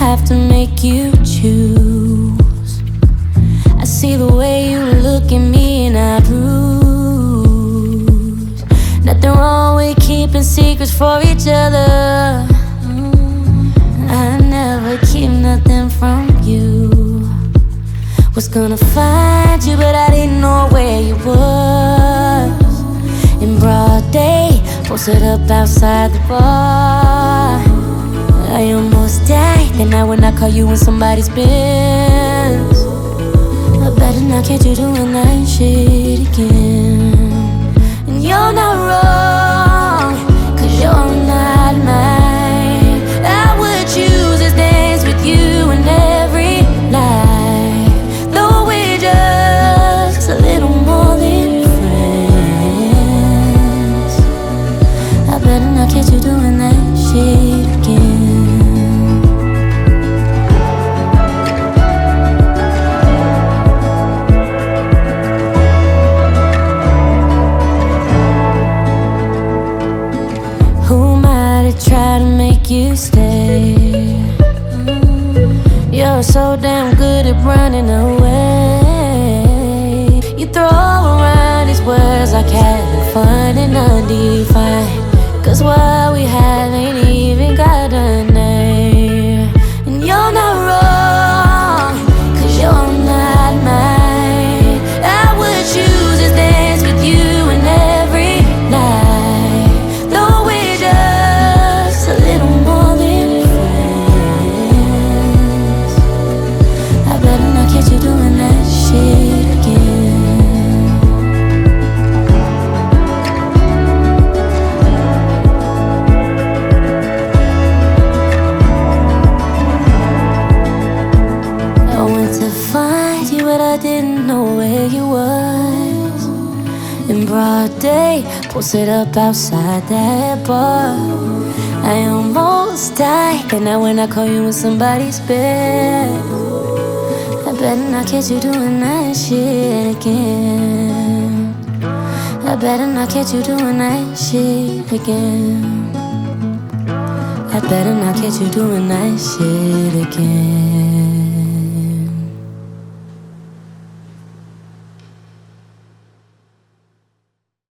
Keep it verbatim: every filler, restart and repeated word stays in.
have to make you choose. I see the way you look at me and I bruise. Nothing wrong with keeping secrets for each other. I never keep nothing from you. Was gonna find you, but I didn't know where you was. In broad day, posted up outside the bar. I almost died the night when I caught you in somebody's Benz. I better not catch you doing that shit again. And you're not wrong, cause you're not mine. I would choose to dance with you in every night, though we're just a little more than friends. I better not catch you doing that shit again. Try to make you stay. You're so damn good at running away. You throw around these words like having fun and undefined, cause what we have ain't even got a name. And you're not wrong, cause you're not mine. I would choose to dance with you in every night, though we're just a little more than friends. I better not catch you doing that shit again. I went to find you, but I didn't know where you was. In broad day, posted up outside that bar. I almost died the night when I caught you in somebody's bed. I better not catch you doing that shit again. I better not catch you doing that shit again. I better not catch you doing that shit again.